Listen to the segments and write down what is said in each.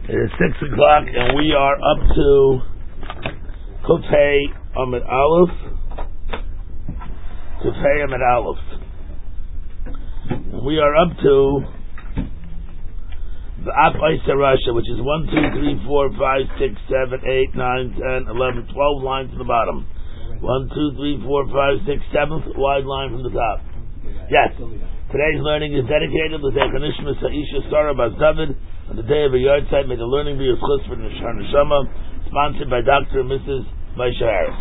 It is 6 o'clock and we are up to Kufay Amid Aleph. Kufay Amid Aleph. We are up to the Ap Isa Rasha, which is 1, 2, 3, 4, 5, 6, 7, 8, 9, 10, 11, 12 lines to the bottom. 1, 2, 3, 4, 5, 6, 7th wide line from the top. Yes. Today's learning is dedicated to the Kanishma Saisha Sarah Bas David on the day of a yard site. May the learning be a chus for Nishar Neshama, sponsored by Dr. and Mrs. Maisha Harris.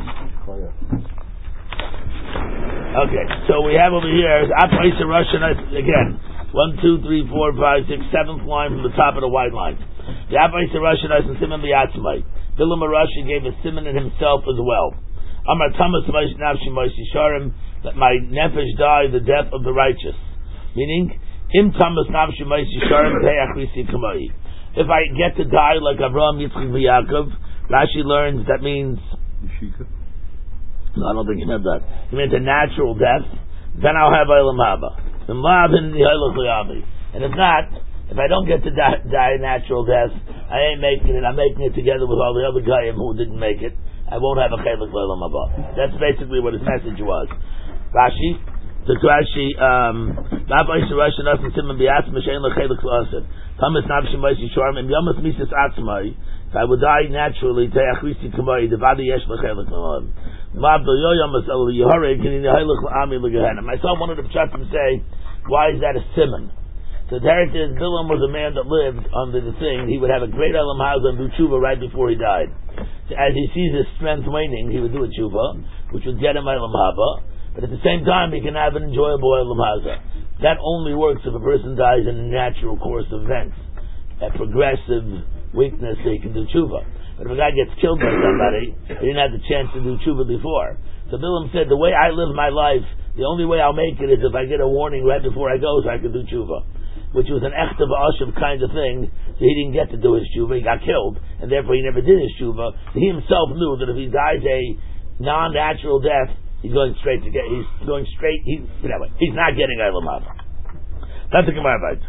Okay, so we have over here Ap Isa Russian again. 1, 2, 3, 4, 5, 6, 7th line from the top of the wide line. The Ap Isa Russian and Simon Biatzmai. Bilam Arashi gave a simon in himself as well. Amar Thomas Maish Nafshi Maishi Sharim, that my nefesh die the death of the righteous. Meaning, Im Thomas Nafshi Maishi Sharim Te'achrisi Kamai. If I get to die like Avraham, Yitzchak, Yaakov, Rashi learns that means. No, I don't think he meant that. He meant a natural death. Then I'll have Eilam Haba. And if not, if I don't get to die a natural death, I ain't making it. I'm making it together with all the other guys who didn't make it. I won't have a chelik Eilam Haba. That's basically what his message was. Rashi. The Rashi, Rabbi Shirash and Asim Simon Biatz Mishain Lechelik Lasid. Thomas Navshim Maishi Sharm and Yamas Mises Atzmai. If I would die naturally, Te'achrisi Kamai, the Vadi Yesh Lechelik Lasid. Mab do Yoyamas El Yehare Kinin Yehelik La'ami Legehenna. I saw one of the Pshatim say, why is that a simon? So the heritage Bilam was a man that lived under the thing. He would have a great Elam Haza and do tshuva right before he died. So as he sees his strength waning, he would do a tshuva, which would get him Elam Haba. But at the same time, he can have an enjoyable Elam Haza. That only works if a person dies in a natural course of events, a progressive weakness, so he can do tshuva. But if a guy gets killed by somebody, he didn't have the chance to do tshuva before. So Bilam said, the way I live my life, the only way I'll make it is if I get a warning right before I go, so I can do tshuva. Which was an echtav ashav kind of thing, so he didn't get to do his tshuva, he got killed, and therefore he never did his tshuva. So he himself knew that if he dies a non-natural death, he's not getting Eilam Haba. That's the Gemara Bait.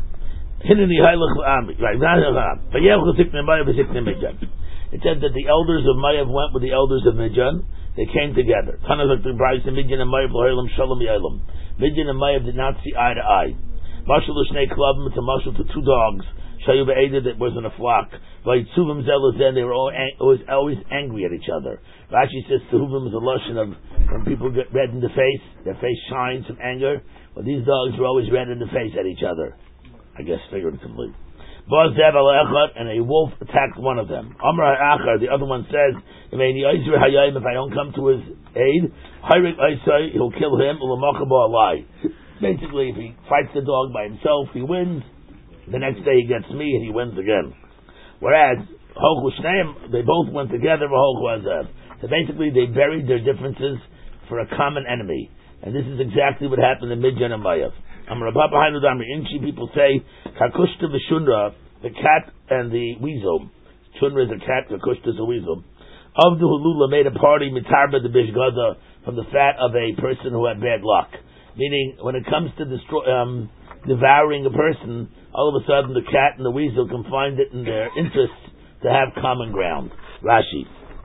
It said that the elders of Mayav went with the elders of Midjan. They came together. Midjan and Mayav did not see eye to eye. Marshal Shnei Klubim, it's a marshal to two dogs. Shayu Be'edah, that was in a flock. Vaytzuvim Zelazeh, they were always angry at each other. Rashi says Tehuvim is a lotion of when people get red in the face, their face shines from anger. Well, these dogs were always red in the face at each other. I guess figuratively. Baz Zev al Echad, and a wolf attacked one of them. Amar Achar, the other one says, if I don't come to his aid, he'll kill him, basically, if he fights the dog by himself, he wins. The next day he gets me and he wins again. Whereas, they both went together. So basically they buried their differences for a common enemy. And this is exactly what happened in Midjan and Mayav. People say, Kakushta v'shunra, the cat and the weasel. Shunra is a cat, Kakushta is a weasel. Avdu Hulula made a party, mitarba the bishgada, from the fat of a person who had bad luck. Meaning, when it comes to devouring a person, all of a sudden the cat and the weasel can find it in their interest to have common ground. Rashi.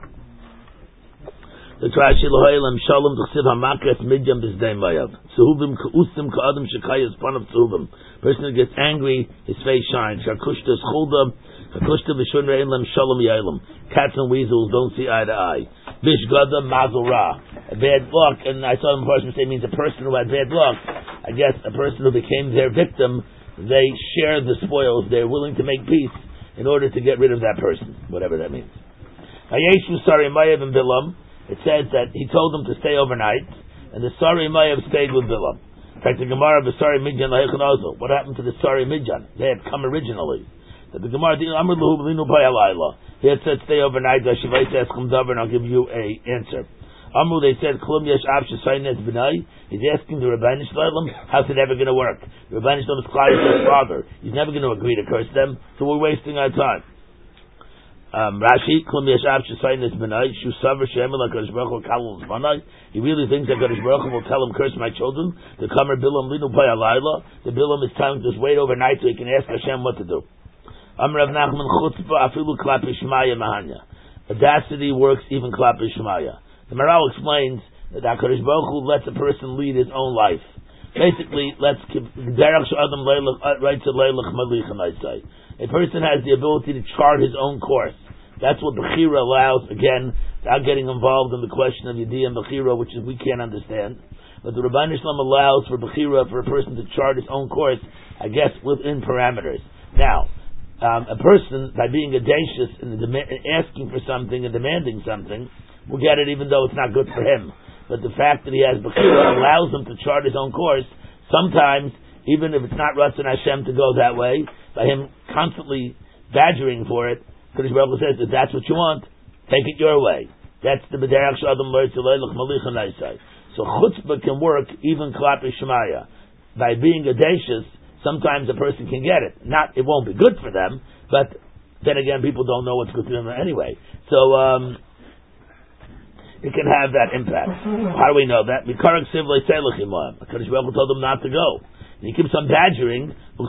The Rashi Lohelam Shalom T'chsiv Hamakas Midyan B'zdei Mayav. Sehuvim K'usim K'adam Shekayas Panav Sehuvim. Person who gets angry, his face shines. Kakushta Schulda, Kakushta V'shunra Eilam Shalom Yailam. Cats and weasels don't see eye to eye. Bishgada Mazel Ra. A bad luck, and I saw him person say means a person who had bad luck. I guess a person who became their victim, they share the spoils. They're willing to make peace in order to get rid of that person, whatever that means. Hayeshu Sari Mayav and Bilam. It says that he told them to stay overnight, and the Sari Mayav stayed with Bilam. In fact, the Gemara of the Sari Midjan Lahechon also. What happened to the Sari Midjan? They had come originally. The Gemara Amr Lahu Linu Bayalayla. He had said stay overnight. Shivai says Kum Davar, and I'll give you a answer. Amru, they said Klum Yesh Av Shesaynes B'nai. He's asking the Rabbanish Shalom, how's it ever going to work? The Rabbanish Shalom is crying to his father. He's never going to agree to curse them, so we're wasting our time. Rashi, Klum Yeshav Shesaynes B'nai, Shusavar Shemel HaKadosh Baruch Hu Kalul Zmanai. He really thinks that HaKadosh Baruch Hu will tell him, curse my children. The Kamer Bilam Linu Bayalayla. The Bilam is telling him, just wait overnight so he can ask Hashem what to do. Amar Rav Nachman chutzpah afilu klapi shmaya mahanya. Audacity works even klapi shmaya. The Maral explains that HaKadosh Baruch Hu lets a person lead his own life. Basically, a person has the ability to chart his own course. That's what Bechira allows, again, without getting involved in the question of Yediyah and Bechira, which we can't understand. But the Rabban Shalom allows for Bechira, for a person to chart his own course, I guess, within parameters. Now, a person, by being audacious and asking for something and demanding something, will get it even though it's not good for him. But the fact that he has Bechira allows him to chart his own course. Sometimes, even if it's not Ratzon Hashem to go that way, by him constantly badgering for it, Kodesh Baruch Hu says, if that's what you want, take it your way. That's the B'derach Sh'adam Lo Yitzilelech Malichan Eisai. So chutzpah can work even Klapi Shemaya. By being audacious, sometimes a person can get it. It won't be good for them, but then again, people don't know what's good for them anyway. So, it can have that impact. How do we know that? Because HaKadosh Baruch Hu told him not to go. And he keeps on badgering. So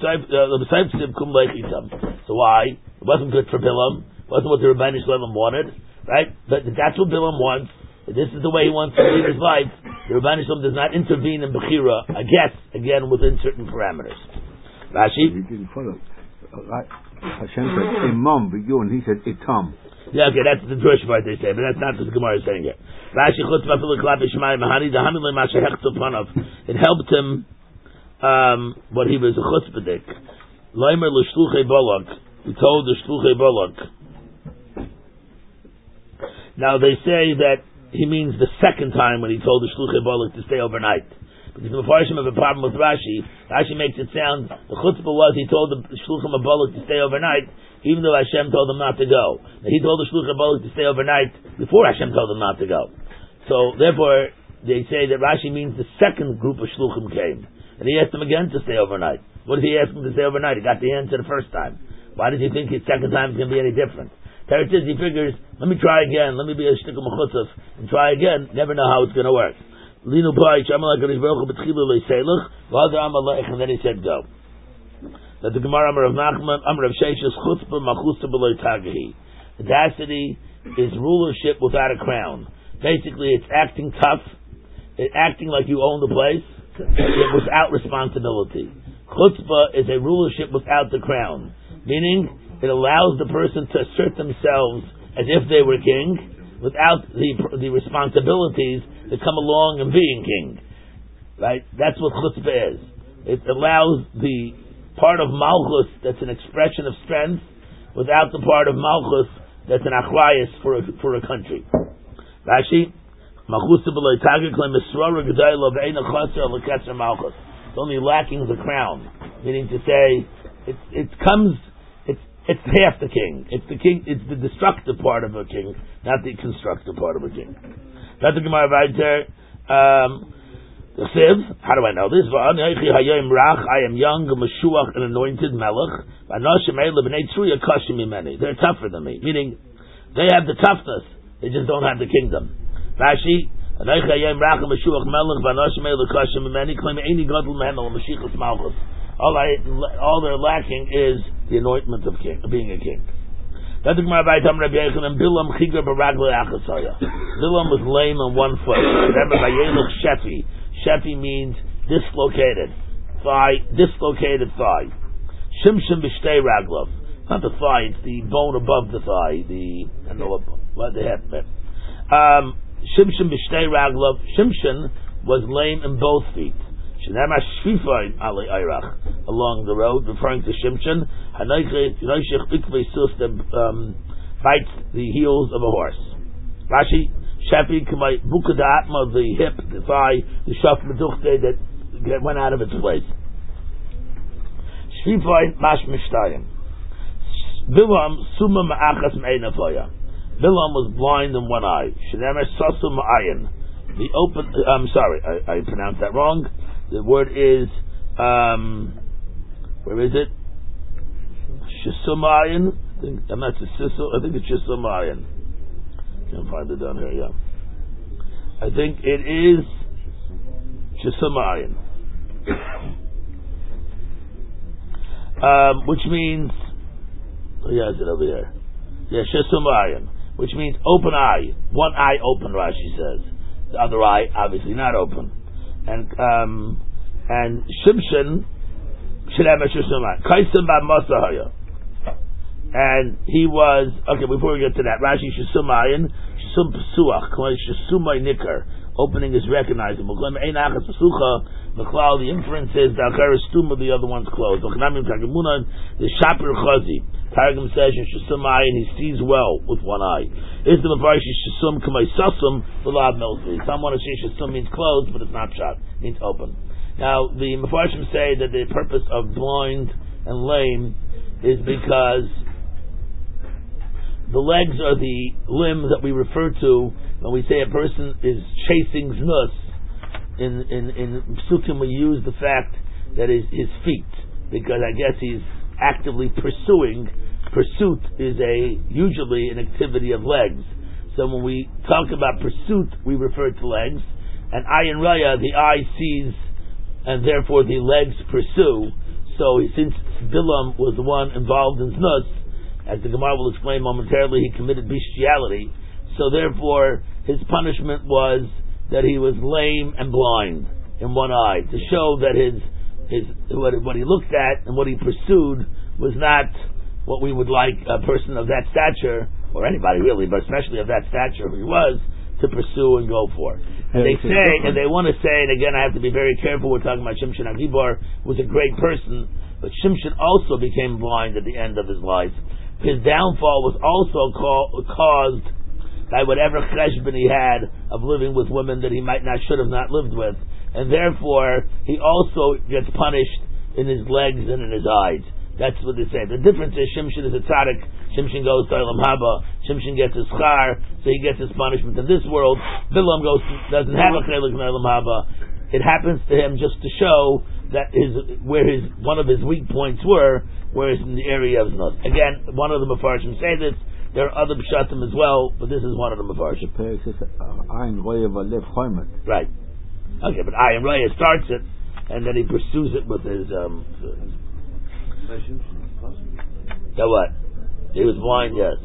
why? It wasn't good for Bilam. It wasn't what the Rebbeinu Shalom wanted, right? But that's what Bilam wants. This is the way he wants to lead his life. The Rebbeinu Shalom does not intervene in Bechira, I guess, again, within certain parameters. Rashi? He didn't follow. Hashem said, Imam, and he said, Itam. Yeah, okay, that's the Jewish part they say, but that's not what the Gemara is saying here. It helped him, what he was a chutzpahdik. Leimer l'shluchei bolak. He told the shluchei bolak. Now they say that he means the second time when he told the shluchei bolak to stay overnight. Because the Mepharshim have a problem with Rashi. Rashi makes it sound, the chutzpah was he told the shluchei bolak to stay overnight, even though Hashem told him not to go. Now, he told the Shluchei Bolak to stay overnight before Hashem told him not to go. So, therefore, they say that Rashi means the second group of Shluchim came. And he asked him again to stay overnight. What did he ask him to stay overnight? He got the answer the first time. Why did he think his second time is going to be any different? Teretz says he figures, let me try again, let me be a shtickle mechutzaf, and try again, never know how it's going to work. Linu Pai, Shamalak HaKadosh B'tchilu Le'Seilach, V'adar Amalek, and then he said go. That the Gemara Amar Rav Nachman, Amar Rav Sheshes, Chutzpah Machusta B'Loi Tagahi. Audacity is rulership without a crown. Basically, it's acting tough, acting like you own the place, without responsibility. Chutzpah is a rulership without the crown, meaning it allows the person to assert themselves as if they were king, without the responsibilities that come along in being king. Right? That's what chutzpah is. It allows the part of Malchus that's an expression of strength without the part of Malchus that's an achrayus for a country. Rashi, it's only lacking the crown, meaning to say it's half the king. It's the king. It's the destructive part of a king, not the constructive part of a king. That's the Gemara Vayter. How do I know this? I am young, a Meshuach, an anointed melech. They're tougher than me, meaning they have the toughness, they just don't have the kingdom. Rashi, all they're lacking is the anointment of being a king. Bilam was lame on one foot. Remember, Shefi. Shefi means dislocated thigh. Shimshon b'shtei raglov. Not the thigh, it's the bone above the thigh, the hip. Shimshon b'shtei raglov. Shimshon was lame in both feet. Shenema shvifayin alei ayrach, along the road, referring to Shimshon. Bites the heels of a horse. Rashi, Shefi k'may bukadaatma, the hip, the thigh, the shaf meduchte that went out of its place. Shvifayin mash mishtayim. Bilam suma ma'achas me'enafaya. Bilam was blind in one eye. Shenema sasu ma'ayin. I pronounced that wrong. The word is, where is it? Shisumayin. I think it's Shisumayin. Can't find it down here, yeah. I think it is Shisumayin. Which means He has it over here. Yeah, Shesumayin, which means open eye. One eye open, Rashi says. The other eye, obviously, not open. And Shimshon should have a Shesumayin. Kaisim ba Masahaya. And he was, okay, before we get to that, Rashi Shesumayin, Shesum Pesuach, Shesumay Nikar. Opening is recognizable. The inference is the Akar is Stuma, the other one's closed. The Shapir Chazi. Targum says Shesumay, and he sees well with one eye. Is the Mavarish Shesum Kamay Sasum, the Lab Milsi. Some want to say Shesum means closed, but it's not shut, it means open. Now, the Mefarshim say that the purpose of blind and lame is because the legs are the limbs that we refer to when we say a person is chasing znus. In Psukim we use the fact that his feet, because I guess he's actively pursuing. Pursuit is usually an activity of legs. So when we talk about pursuit, we refer to legs. And ayin raya, the eye sees, and therefore the legs pursue. So since Bilam was the one involved in znus, as the Gemara will explain momentarily, he committed bestiality. So therefore, his punishment was that he was lame and blind in one eye, to show that what he looked at and what he pursued was not what we would like a person of that stature, or anybody really, but especially of that stature who he was, to pursue and go for. They say, and they want to say, and again I have to be very careful, we're talking about Shimshon HaGibor, who was a great person, but Shimshon also became blind at the end of his life. His downfall was also caused by whatever cheshbon he had of living with women that he should have not lived with, and therefore he also gets punished in his legs and in his eyes. That's what they say. The difference is Shimshon is a tzaddik. Shimshon goes to Olam Haba. Shimshon gets his schar, so he gets his punishment in this world. Bilam doesn't have a chelik in Olam Haba. It happens to him just to show that one of his weak points were, whereas in the area of znus. Again, one of the Mefarshim say this. There are other pshatim as well, but this is one of the Mefarshim. Right. Okay, but Ayin Raya starts it, and then he pursues it with his. Yeah, what? He was blind, yes.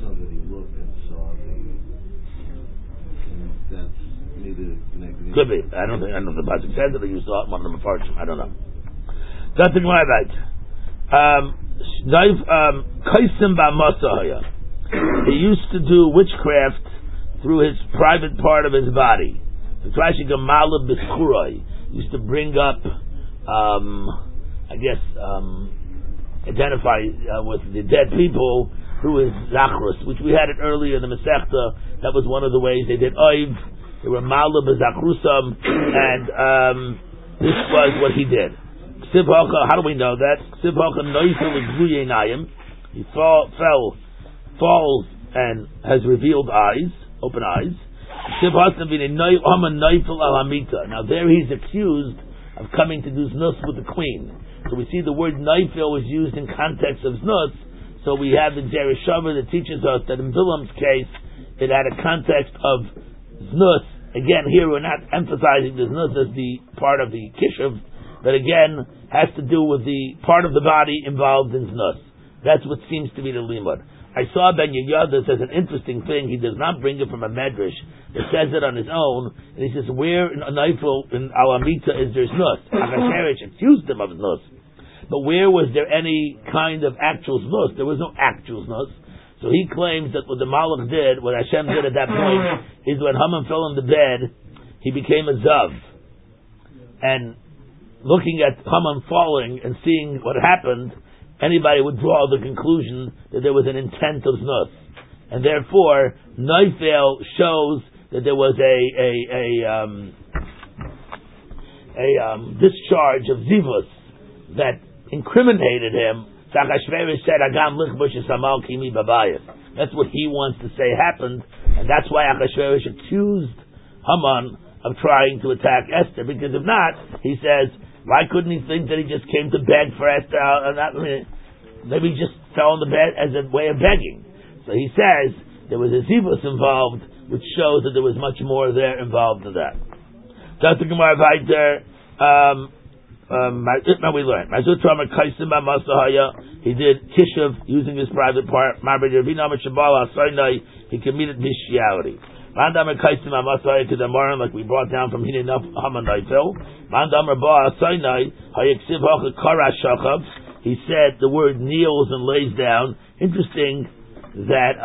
Could be. I don't know if the pasuk says it, or you saw it one of the Mefarshim. I don't know. That's the Gemara right. Kaisim ba Masahaya. He used to do witchcraft through his private part of his body. He used to bring up, identify with the dead people through his zachrus, which we had it earlier in the Masechta. That was one of the ways they did oiv. They were malab b'zachrusam, and this was what he did. How do we know that? He falls and has revealed eyes, open eyes. Now there he's accused of coming to do znus with the queen. So we see the word naifil was used in context of znus. So we have the Jerishavar that teaches us that in Bilam's case it had a context of znus. Again, here we're not emphasizing the znus as the part of the kishuv, but again has to do with the part of the body involved in znus. That's what seems to be the limud. I saw Ben Yehuda says an interesting thing. He does not bring it from a medrash. It says it on his own. And he says, where in a Neifel, in Alamita, is there znus? Achashverosh accused him of znus. But where was there any kind of actual znus? There was no actual znus. So he claims that what the Malach did, what Hashem did at that point, is when Haman fell in the bed, he became a Zav. And looking at Haman falling and seeing what happened, anybody would draw the conclusion that there was an intent of znus, and therefore Neifel shows that there was a discharge of zivus that incriminated him. Achashverosh said, "Agam lichbush esamal kimi babayis." That's what he wants to say happened, and that's why Achashverosh accused Haman of trying to attack Esther. Because if not, he says, why couldn't he think that he just came to beg for Esther? Maybe he just fell on the bed as a way of begging. So he says there was a zivus involved, which shows that there was much more there involved in that. Dr. Gemara Vayter, we learned. He did kishuv using his private part. He committed bestiality. Like we brought down from Hinei Haman. He said the word kneels and lays down. Interesting that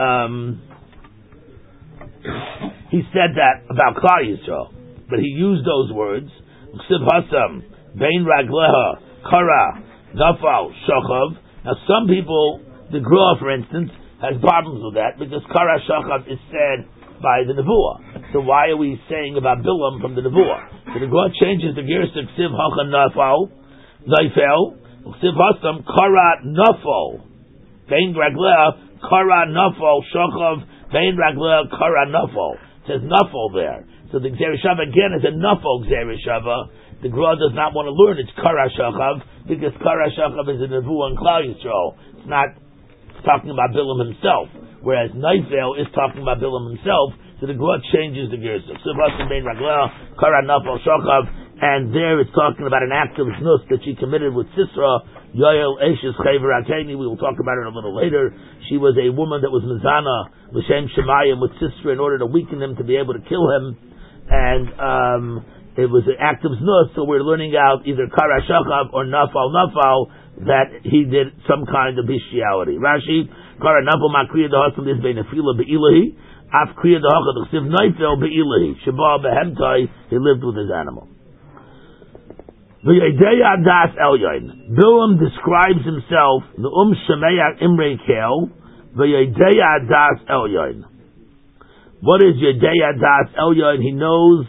he said that about Klal Yisrael, but he used those words. Bein ragleha, kara, nafal, shachav. Now some people, the Gra, for instance, has problems with that because kara shachav is said by the Nevuah. So why are we saying about Bilam from the Nevuah? So the Gra changes the gears to ksiv hacha nafal, naifel, ksiv hasam, kara nafal. Bein ragleha, kara nafal, shachav, bein ragleha, kara nafal. It says nafal there. So the Gzei Shava again is a nafal Gzei Shava. The Gra does not want to learn it's Kara Shachav because Kara Shachav is a Nevuah and Klal Yisrael. It's not talking about Bilam himself, whereas Naifel is talking about Bilam himself. So the Gra changes the gears. Kara Nafal Shachav, and there it's talking about an act of znus that she committed with Sisra, Yoel Eshes Chaver Akeni. We will talk about it a little later. She was a woman that was Mizana L'Shem Shemayim with Sisra in order to weaken him to be able to kill him, and it was an act of znus, so we're learning out either Kara Shachav or Nafal that he did some kind of bestiality. Rashi, Kara Nafal Makriya Dehasam is Benefila Be'ilahi, Af Kriya Dehachad Chsiv Naifel Be'ilahi, Shabal Behemtai, he lived with his animal. V'yadeya Das Elyon. Bilam describes himself, Ne'um Shemeyak Imrei Kel, V'yadeya Das Elyon. What is Yadeya Das Elyon? He knows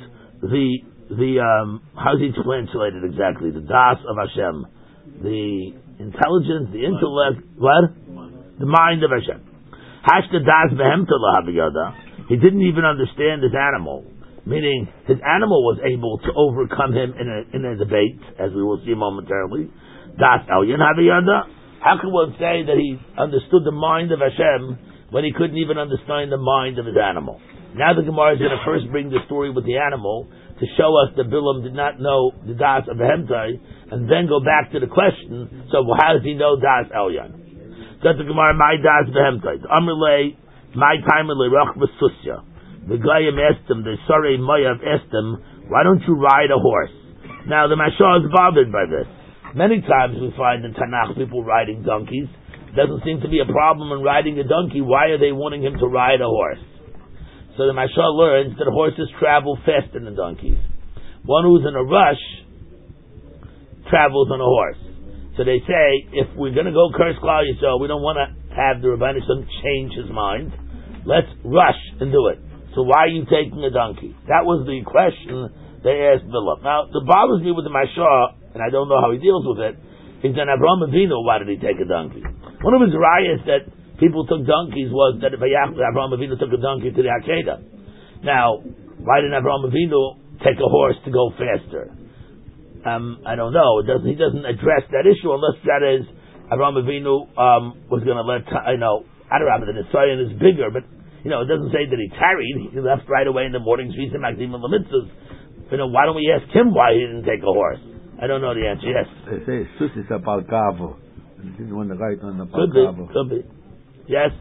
how's he translated exactly? The das of Hashem, the intelligence, the intellect, what? The mind of Hashem. Hashta das behemta lahaviyada. He didn't even understand his animal, meaning his animal was able to overcome him in a debate, as we will see momentarily. Das elyon haviyada. How can one say that he understood the mind of Hashem when he couldn't even understand the mind of his animal? Now the Gemara is going to first bring the story with the animal to show us that Bilam did not know the das of Behemtai, and then go back to the question, so how does he know das Elyon? So the Gemara, my das Behemtai. Amrle, my time Rach Besusya. The Goyim asked him, the Sarei Moav asked him, why don't you ride a horse? Now the Mashal is bothered by this. Many times we find in Tanakh people riding donkeys. It doesn't seem to be a problem in riding a donkey. Why are they wanting him to ride a horse? So the Mashal learns that horses travel faster than donkeys. One who's in a rush travels on a horse. So they say, if we're going to go curse Klal Yisrael, we don't want to have the Rebbeinu Shalom change his mind. Let's rush and do it. So why are you taking a donkey? That was the question they asked Bilam. Now, the bothers me with the Mashal, and I don't know how he deals with it, is that Avraham Avinu, why did he take a donkey? One of his rayas that people took donkeys was that Avraham Avinu took a donkey to the Akedah. Now, why didn't Avraham Avinu take a horse to go faster? I don't know. He doesn't address that issue unless that is Avraham Avinu was going to let Adarabah, the Nisayan is bigger, but it doesn't say that he tarried. He left right away in the morning. Why don't we ask him why he didn't take a horse? I don't know the answer. Yes. They say Susis about Gavo. He didn't want to ride on the Balgavo. Could be. Yes.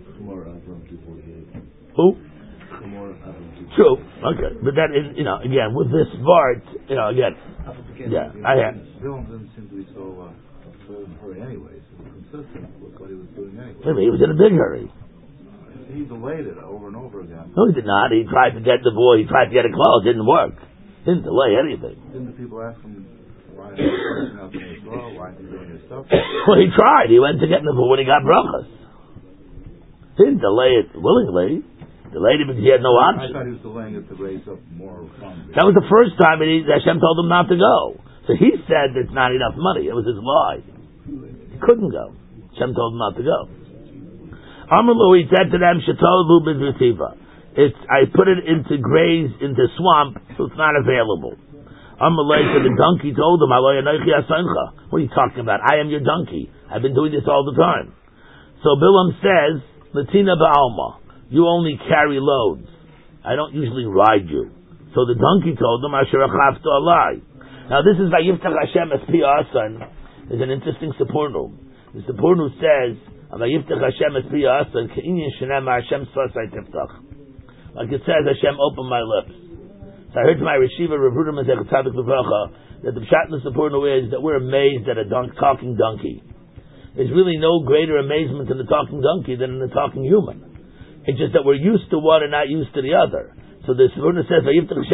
Who? True. Okay. But that is, again, with this part, again. Yeah. Bilam didn't seem to be so in a hurry anyway. So he was consistent with what he was doing anyway. Maybe he was in a big hurry. He delayed it over and over again. No, he did not. He tried to get the boy. He tried to get it closed. It didn't work. Didn't delay anything. Didn't the people ask him why he was out there as well? Why is he doing his stuff? Well, he tried. He went to get the boy when he got brachas. He didn't delay it willingly. Delayed it because he had no option. I thought he was delaying it to raise up more funds. That was the first time Hashem told him not to go. So he said it's not enough money. It was his lie. He couldn't go. Hashem told him not to go. Amalu, he said to them, Shetolu b'zitiva. I put it into graze, into swamp, so it's not available. Amalei, so the donkey told him, what are you talking about? I am your donkey. I've been doing this all the time. So Bilam says, Latina ba'alma, you only carry loads. I don't usually ride you. So the donkey told him, Asher achavta alai. Now this is Vayiftach Hashem es pi asan. There's an interesting Sipurnu. The Sipurnu says, Vayiftach Hashem es pi asan ke'inyan shenema Hashem sasai tiftach. Like it says, Hashem opened my lips. So I heard from my Reshiva Rav Huda Mazech Tzadik Levracha that the pshat in the Sipurnu is that we're amazed at a talking donkey. There's really no greater amazement in the talking donkey than in the talking human. It's just that we're used to one and not used to the other. So the Sipurnu says,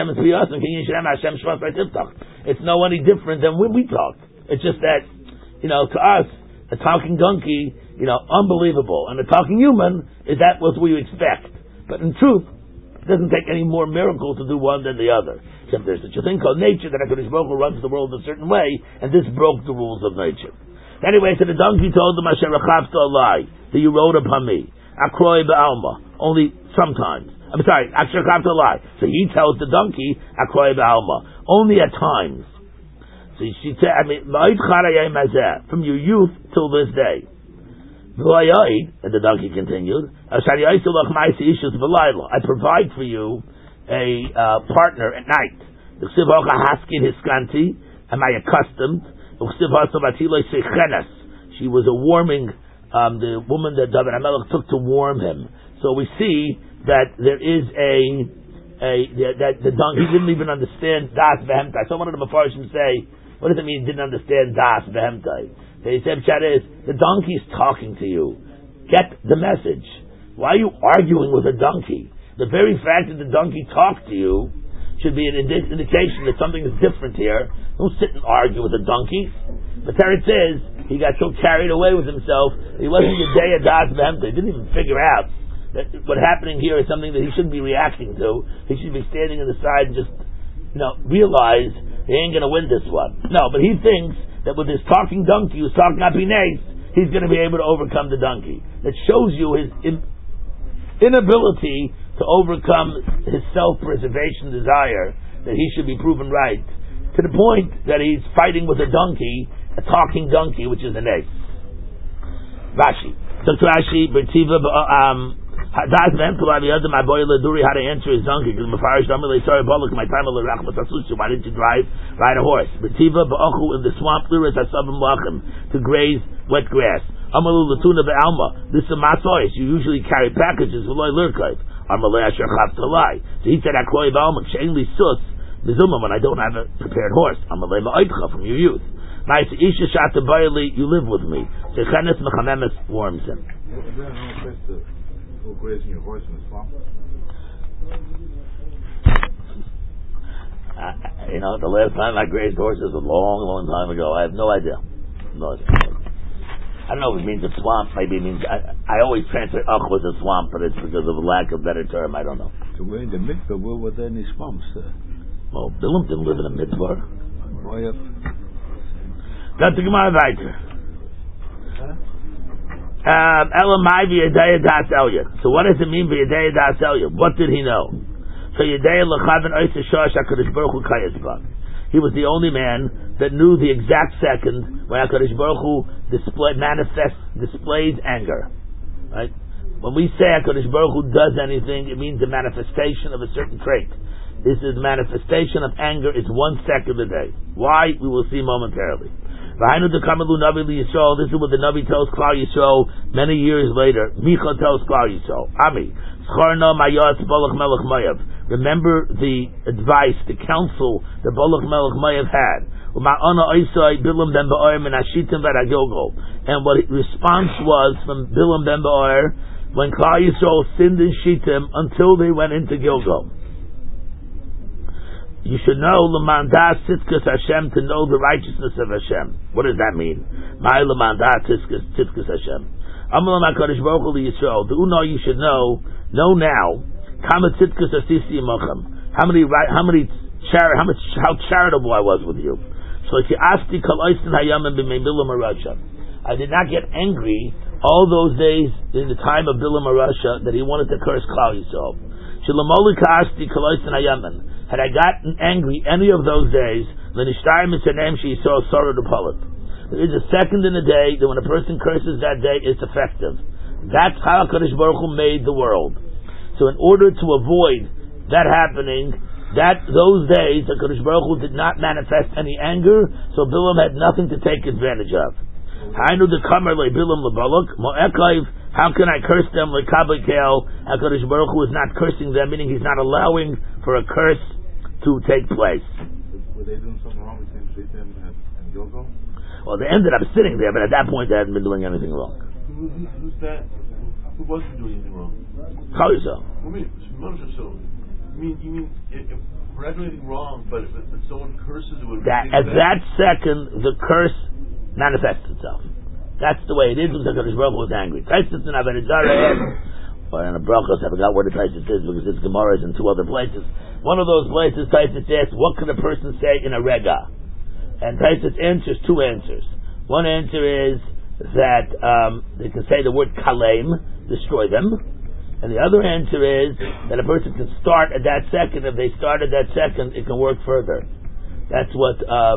it's no any different than when we talk. It's just that, to us, a talking donkey, unbelievable. And a talking human is that what we expect. But in truth, it doesn't take any more miracle to do one than the other. Except there's such a thing called nature, that HaKadosh Baruch Hu runs the world a certain way, and this broke the rules of nature. Anyway, so the donkey told him, Asher Rachavta Alai, that you rode upon me. Akroi Ba'alma, only sometimes. I'm sorry, Asher Rachavta Alai. So he tells the donkey, Akroi Ba'alma, only at times. So she said, from your youth till this day. And the donkey continued, I provide for you a partner at night. Am I accustomed? She was a warming, the woman that David HaMelech took to warm him. So we see that there is that the donkey didn't even understand Das Behemtai. So one of the Mefarshim say, what does it mean didn't understand Das Behemtai? They said, is the donkey is talking to you. Get the message. Why are you arguing with a donkey? The very fact that the donkey talked to you should be an indication that something is different here. Don't sit and argue with a donkey. But Teretz says he got so carried away with himself, he wasn't the day of Das Behemtai. He didn't even figure out that what's happening here is something that he shouldn't be reacting to. He should be standing on the side and just, realize he ain't going to win this one. No, but he thinks that with this talking donkey who's talking Apines, he's going to be able to overcome the donkey. That shows you his inability to overcome his self-preservation desire, that he should be proven right, to the point that he's fighting with a donkey, a talking donkey, which is an ace. Rashi. So to Rashi, Bertiva, Das Behemtai my boy Laduri, how to answer his donkey, because Mefarish Damile sorry Balak, my time why didn't you ride a horse? Bertiva Ba'achu in the swamp Liris Asabim Lachim to graze wet grass. Amalu Latuna Be'alma, this is a masois, you usually carry packages with Loi Lurkaiv. Amalei Asher Chavtalai. So he said Akroi Ba'alma, Kshe'li Sus, Bizuma, when I don't have a prepared horse. Amalei Ma'aitcha from your youth. Nice Isha Shata Bayali, you live with me. Shechenes Mechamemes warms him. Who grazing your horse in the swamp? The last time I grazed horses a long time ago. I have no idea. I don't know if it means a swamp. Maybe it means I always translate Ach was a swamp, but it's because of a lack of better term. I don't know. So we're in the mitzvah. Where were there any swamps? Well, Bilam didn't live in a mitzvah. That's the Gemara weiter. So what does it mean v'yadei das Elya? What did he know? So yadei l'chaven oiseh shosh HaKadosh Baruch Hu kayasba. He was the only man that knew the exact second when HaKadosh Baruch Hu displays anger. Right? When we say HaKadosh Baruch Hu does anything, it means the manifestation of a certain trait. This is the manifestation of anger. It's 1 second a day. Why? We will see momentarily. This is what the Navi tells Klal Yisrael many years later. Micha tells Klal Yisrael, Ami, remember the advice, the counsel that Balak Melech Mayav had. And what his response was from Bilam ben Ba'or when Klal Yisrael sinned in Shittim until they went into Gilgal. You should know L'mandat Tzidkas Hashem, to know the righteousness of Hashem. What does that mean? My L'mandat Tzidkas Hashem. Amalam HaKadosh Baruch Hu Yisrael. Do know you should know now. Kama Tzidkas Asisi Yimachem. How charitable I was with you. So if you asked the Kalaistin Hayamim b'Meibilam Arasha, I did not get angry all those days in the time of Bilam Arasha that he wanted to curse Klal Yisrael. Shilamoli Ka'asti Kalaistin Hayamim. Had I gotten angry any of those days, there is a second in a day that when a person curses that day, it's effective. That's how HaKadosh Baruch Hu made the world. So in order to avoid that happening, that those days the HaKadosh Baruch Hu did not manifest any anger, so Bilam had nothing to take advantage of. Hainu the Kamer le Bilam le Balak Mo'ekayv. How can I curse them like Kabbakel? HaKadosh Baruch Hu is not cursing them, meaning He's not allowing for a curse to take place. Were they doing something wrong between Shaitim and Gilgal? Well, they ended up sitting there, but at that point they hadn't been doing anything wrong. Who's that? Who wasn't doing anything wrong? Chayza. You mean if we're not doing anything wrong, but if someone curses, it would at that second the curse manifests itself. That's the way it is. Because Hakadosh Baruch Hu was angry. Taisus in Avodah Zarah, or in a brachos, I forgot where the Taisus is because it's Gemara is in two other places. One of those places, Taisus asks, "What can a person say in a rega?" And Taisus answers two answers. One answer is that they can say the word kalem, destroy them. And the other answer is that a person can start at that second. If they start at that second, it can work further. That's what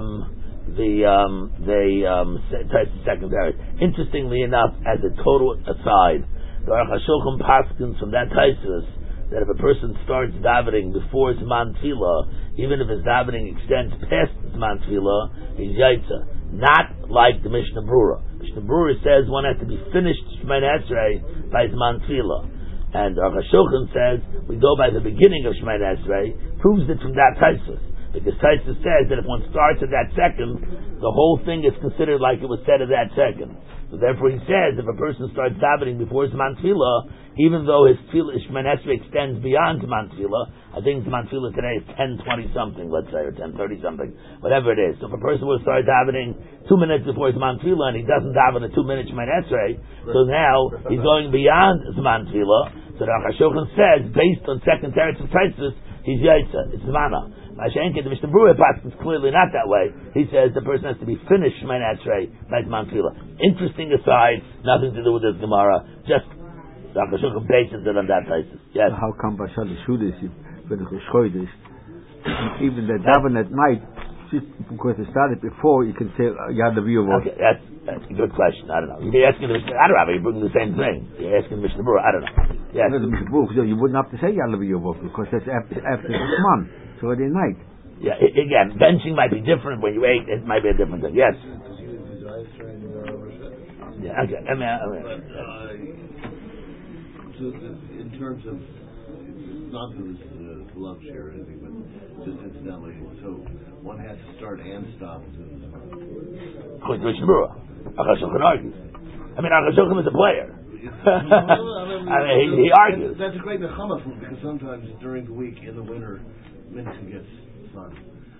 Taisus secondary. Interestingly enough, as a total aside, the Aruch HaShulchan paskins from that Taisus that if a person starts davening before Zman Tefillah, even if his davening extends past Zman Tefillah, he's yaitza. Not like the Mishnah Brura. Mishnah Brura says one has to be finished Shemoneh Esrei by Zman Tefillah. And Aruch HaShulchan says we go by the beginning of Shemoneh Esrei, proves it from that Taisus. Because Taisus says that if one starts at that second, the whole thing is considered like it was said at that second. So therefore he says if a person starts davening before Zman Tefillah, even though his Shemoneh Esrei extends beyond Zman Tefillah, I think Zman Tefillah today is 10:20 something, let's say, or 10:30 something, whatever it is. So if a person will start davening 2 minutes before Zman Tefillah and he doesn't daven a 2-minute Shemoneh Esrei, so now he's going beyond Zman Tefillah. So the Aruch HaShulchan says, based on second teretz of Taisus, he's yaitza, it's Zmana. Mashenke, the Mishnah Brura is clearly not that way. He says the person has to be finished Shemoneh Esrei by Zman Tefillah. Interesting aside, nothing to do with this Gemara, just the Aruch HaShulchan bases it on that Taisus. Yes. How come Bashal Shudish, when the Chodesh, even the daven at night, just because it started before, you can say Yad Levi. Okay, that's a good question. I don't know. You're asking the Mishnah. I don't know. You're bringing the same thing. You're asking the Mishnah Brura. I don't know. Yes. No, the Mishnah Brura, you wouldn't have to say Yad Levi because that's after the Shman. It's already night. Yeah. Again, benching might be different when you ate. It might be a different thing. Yes. Yeah. Okay. So in terms of not that this is a love share or anything, but just incidentally, so one has to start and stop as soon as According to Mishnah Brura, Aruch HaShulchan argues. I mean, Aruch HaShulchan is a player. He argues. That's a great nechama for because sometimes during the week in the winter, Mincha gets sun.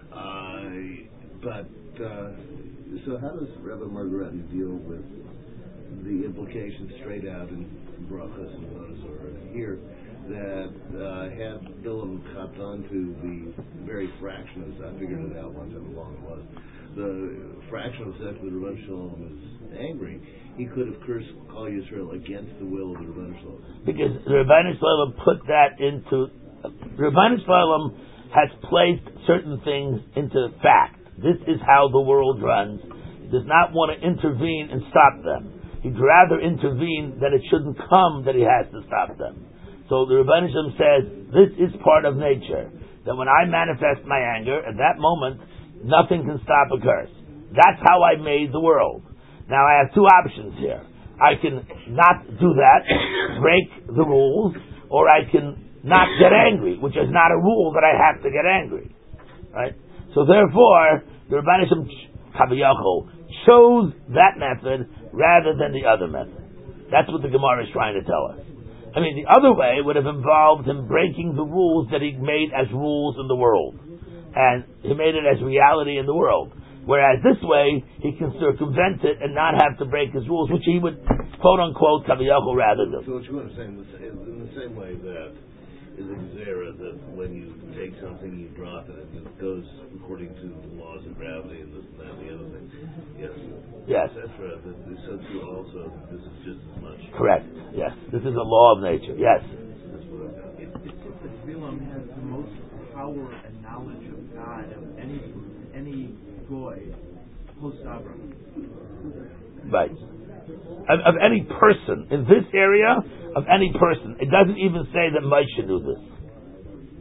So how does Rebbe Margaretti deal with the implications straight out in Brachos and Bonos or here that had Bilam copped onto the very fraction of this? I figured it out once how long it was. The fraction of sex with Rebbe Shalom is angry. He could have cursed Kol Yisrael against the will of the Rebbe Shalom. Because the Rebbeinu Shalom put that into Rebbeinu Shalom has placed certain things into fact. This is how the world runs. He does not want to intervene and stop them. He'd rather intervene than it shouldn't come that he has to stop them. So the Rebbeinu Shalom says, this is part of nature. That when I manifest my anger, at that moment, nothing can stop a curse. That's how I made the world. Now I have two options here. I can not do that, break the rules, or I can not get angry, which is not a rule that I have to get angry. Right? So therefore, the Rebbeinu Shalom Kabbalah chose that method rather than the other method. That's what the Gemara is trying to tell us. I mean, the other way would have involved him breaking the rules that he made as rules in the world. And he made it as reality in the world. Whereas this way, he can circumvent it and not have to break his rules, which he would, quote unquote, Kabbalah rather do. So what you want to say in the same way that is a gezerah that when you take something, you drop it, and it goes according to the laws of gravity and this and that and the other thing. Yes. Yes. That's right. So too also, this is just as much. Correct. Yes. This is a law of nature. Yes. It's just that Bilam has the most power and knowledge of God of any goy post Abraham. Right. Of any person in this area, of any person. It doesn't even say that Moshe knew this. We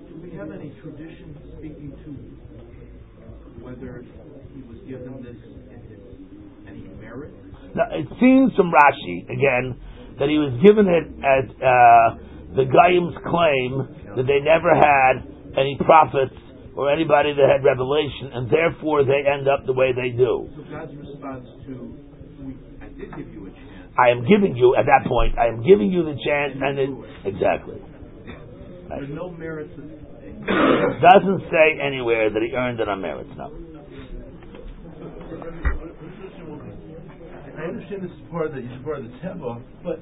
have any tradition speaking to whether he was given this in any merit? Now, it seems from Rashi, again, that he was given it as the Goyim's claim that they never had any prophets or anybody that had revelation, and therefore they end up the way they do. So God's response to, I did give you a chance. I am giving you, at that point, I am giving you the chance, and it, exactly. There's no merits. It doesn't say anywhere that he earned it on merits, no. I understand this is part of the Teva, but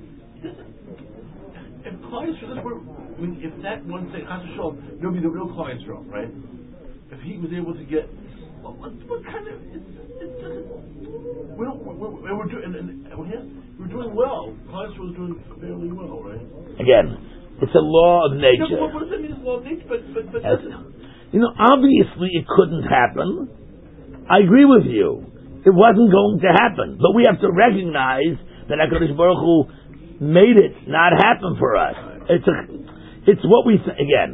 if clients, if that one thing, there'll be the real client's role, right? If he was able to get, what kind of, we're doing well. Clients was doing fairly well, right? Again, it's a law of nature. Yeah, what does that mean? It's a law of nature, but obviously it couldn't happen. I agree with you. It wasn't going to happen, but we have to recognize that HaKadosh Baruch Hu made it not happen for us. It's what we again.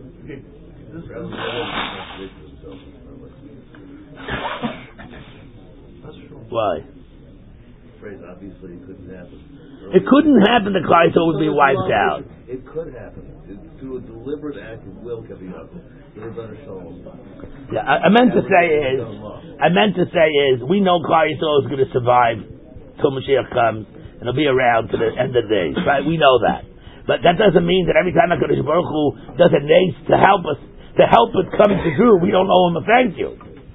Why? Obviously, it couldn't happen. It couldn't happen. The Klal Yisrael would be wiped out. It could happen through a deliberate act of will. Yeah, I meant to say is we know Klal Yisrael is going to survive till Mashiach comes and it'll be around to the end of the days. Right? We know that, but that doesn't mean that every time HaKadosh Baruch Hu does a nace to help us, to help it come to true, we don't owe him a thank you.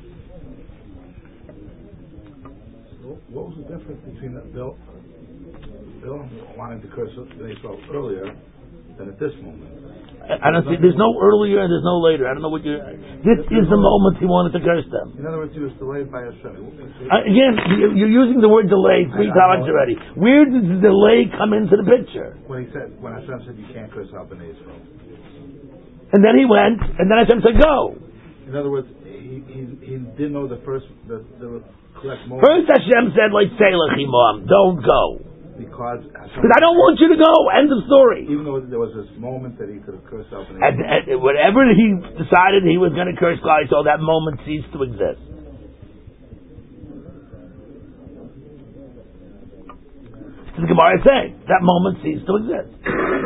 What was the difference between Bill wanting to curse Israel earlier than at this moment? I don't see. There's no earlier and there's no later. I don't know what you. This is the moment he wanted to curse them. In other words, he was delayed by Hashem. Again, you're using the word delay 3 times already. Where did the delay come into the picture? When Hashem said you can't curse out Bnei Israel. And then he went, and then Hashem said go. In other words, he didn't know the correct moment. First Hashem said, like Selech Imam, don't go. Because I don't want you to go. End of story. Even though there was this moment that he could have cursed out. And whatever he decided he was going to curse Klal Yisrael, that moment ceased to exist. The Gemara is saying that moment ceased to exist.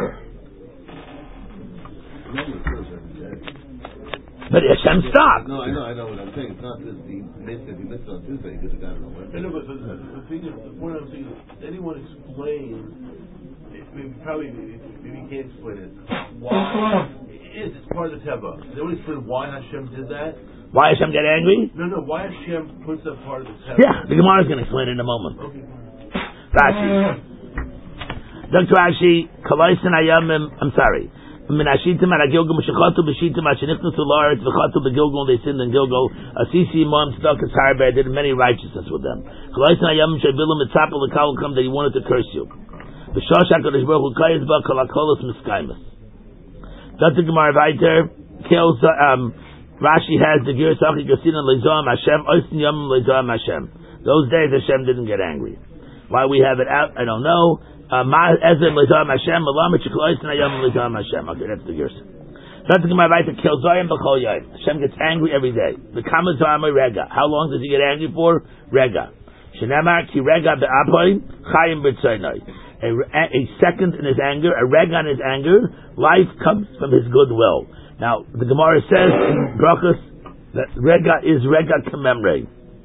But Hashem stopped. No, I know what I'm saying. It's not just he missed on Tuesday because he got it on Wednesday. But the thing is, the point I'm saying is, anyone explain, maybe you can't explain it, why it's part of the Teva. They would explain why Hashem did that. Why Hashem get angry? No, why Hashem puts that part of the Teva. Yeah, the Gemara is going to explain it in a moment. Okay. Rashi. Dr. Rashi, Kalaisin Ayamim, I'm sorry. Min Ashitim at Gilgal, Meshachatu Beshitim, Ashenichnutu Laret, Vechatu Begilgal, they sinned in Gilgal, Asisi Imam, Tzedakah Harbe, did many righteousness with them. Kalaisin Ayamim, Shebilim, Mitzapel, the Kal come that he wanted to curse you. B'shosh HaKadosh Baruch Hu Kayez Ba, Kalakolos Miskaimus. Dr. Gemara Vayter, kills, Rashi has the Gir Sachi Gasinan Lezoam Hashem, Oisin Yamim Lezoam Hashem. Those days Hashem didn't get angry. Why we have it out, I don't know. Okay, that's the Gersa. That's the Gemara to kill Zoyim b'chol yoyim. Hashem gets angry every day. The Kama Zoyim Rega. How long does he get angry for? Rega. Shenemar ki Rega be'apoy chayim b'tzoynoi. A second in his anger, a Rega in his anger, life comes from his goodwill. Now, the Gemara says in Brachos that Rega is Rega Kememre.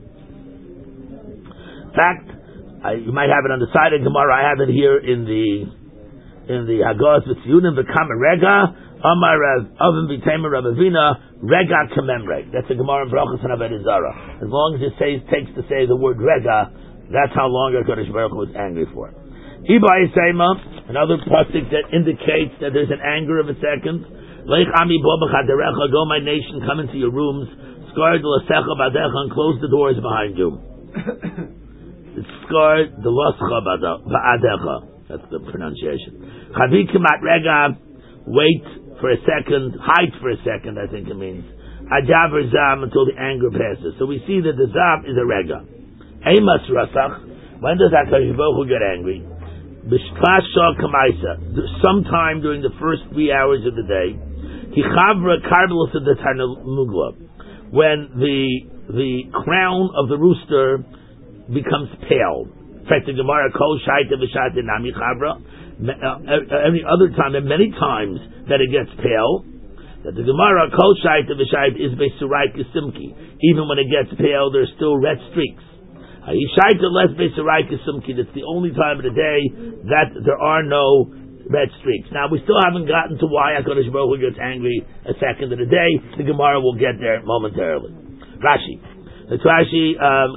In fact, you might have it on the side of Gemara. I have it here in the Hagos V'Tziyunim V'Kama Rega Amar Rav Avim V'Tamer Rav Avina Rega Kememre. That's the Gemara in Brachos and Avodah Zarah. As long as it takes to say the word Rega, that's how long HaKadosh Baruch Hu was angry for. Iba Yisayma, another pasuk that indicates that there's an anger of a second. Leich Ami Bo B'Chaderecha, go my nation, come into your rooms. Skar D'Lasecha B'Adecha, and close the doors behind you. It's scarred the loscha ba'adecha. That's the pronunciation. Chavi kimat rega, wait for a second, hide for a second, I think it means. Ajaver zam, until the anger passes. So we see that the zam is a rega. Eimas rasach, when does HaKadosh Baruch Hu get angry? B'shklash shah kamaisa, sometime during the first 3 hours of the day. Hichavra Karbelos of the Tarnamugla. When the crown of the rooster becomes pale. In fact, the Gemara Kol Shaita V'Shaita Nami Chavra. Every other time, and many times that it gets pale, that the Gemara Kol Shaita V'Shaita is Besurai Kisimki. Even when it gets pale, there's still red streaks. Shaita less Besurai Kisimki. That's the only time of the day that there are no red streaks. Now, we still haven't gotten to why HaKadosh Baruch Hu gets angry a second of the day. The Gemara will get there momentarily. Rashi. The Rashi,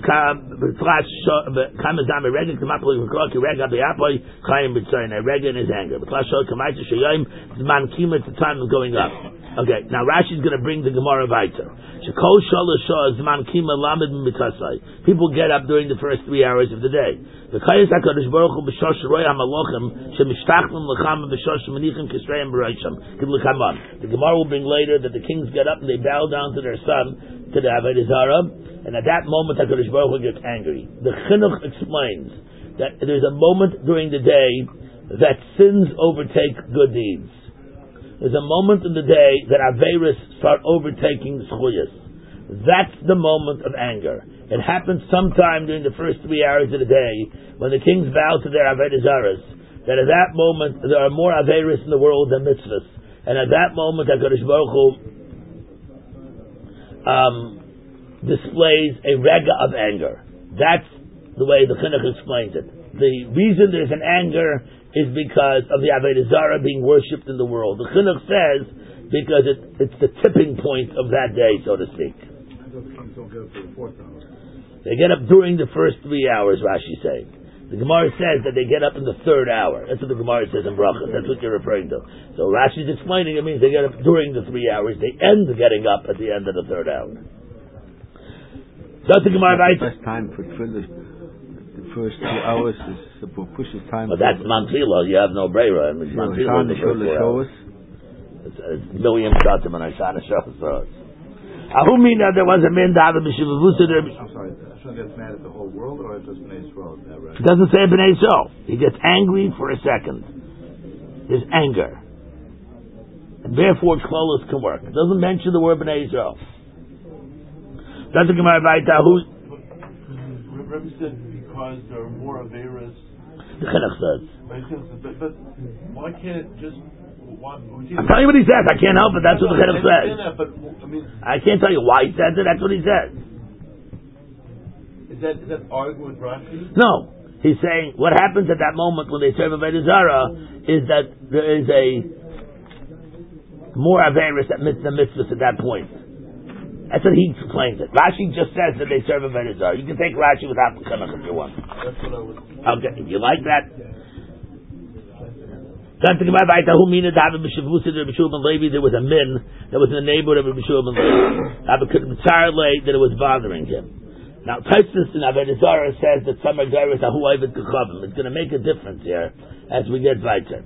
Rega in his anger. The time of going up. Okay, now Rashi's going to bring the Gemara weiter. People get up during the first 3 hours of the day. The Gemara will bring later that the kings get up and they bow down to their son, to the Avodah Zarah, and at that moment HaKadosh Baruch Hu gets angry. The Chinuch explains that there's a moment during the day that sins overtake good deeds. There's a moment in the day that Averis start overtaking Zchuyas. That's the moment of anger. It happens sometime during the first 3 hours of the day when the kings bow to their Avodah Zarahs, that at that moment there are more Averis in the world than mitzvahs. And at that moment HaKadosh Baruch Hu displays a rega of anger. That's the way the Chinuch explains it. The reason there's an anger is because of the Avodah Zarah being worshipped in the world. The Chinuch says because it's the tipping point of that day, so to speak. They get up during the first 3 hours, Rashi saying. The Gemara says that they get up in the 3rd hour. That's what the Gemara says in Brachas. That's what you're referring to. So Rashi's explaining it means they get up during the 3 hours. They end getting up at the end of the 3rd hour. That's the Gemara right. Best time for tefillah. The first 2 hours is the pushes time. But that's Mantila. You have no breira. Mantila is the first 4 hours. It's a million shatim and Ashana Shachas. Ahu mina there was a min david b'shivavusa there. I'm sorry. Hashem gets mad at the whole world, or just Bnei Yisrael? It doesn't say Bnei Yisrael. He gets angry for a second. There's anger, and therefore klolos can work. It doesn't mention the word Bnei Yisrael. That's the Gemara Vayta. Rebbe said because there are more Averas. The Chinuch says. But why can't it just? I'm telling you what he says. I can't help it. That's what the Chinuch says. But I can't tell you why he says it. That's what he says. Is that arguing with Rashi? No. He's saying what happens at that moment when they serve Avodah Zarah is that there is a more Averis at the mitzvahs at that point. That's what he explains it. Rashi just says that they serve Avodah Zarah. You can take Rashi without the Chinuch if you want. That's what I was. Okay, if you like that. There was a min that was in the neighborhood of Rabbi Shua ben Levi. That it was bothering him. Now, Tosfos in Avodah Zarah says that some are gairis ahu oived kechavim. It's going to make a difference here as we get weiter.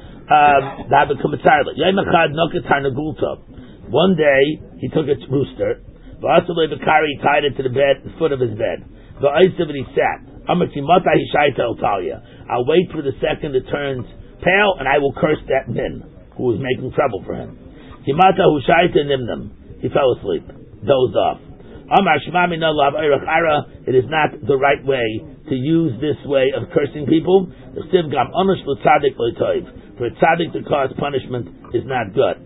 One day he took a rooster. He tied it to the foot of his bed. And he sat. I'll wait for the second it turns pale, and I will curse that min who was making trouble for him. He fell asleep, dozed off. It is not the right way to use this way of cursing people. For a tzaddik to cause punishment is not good.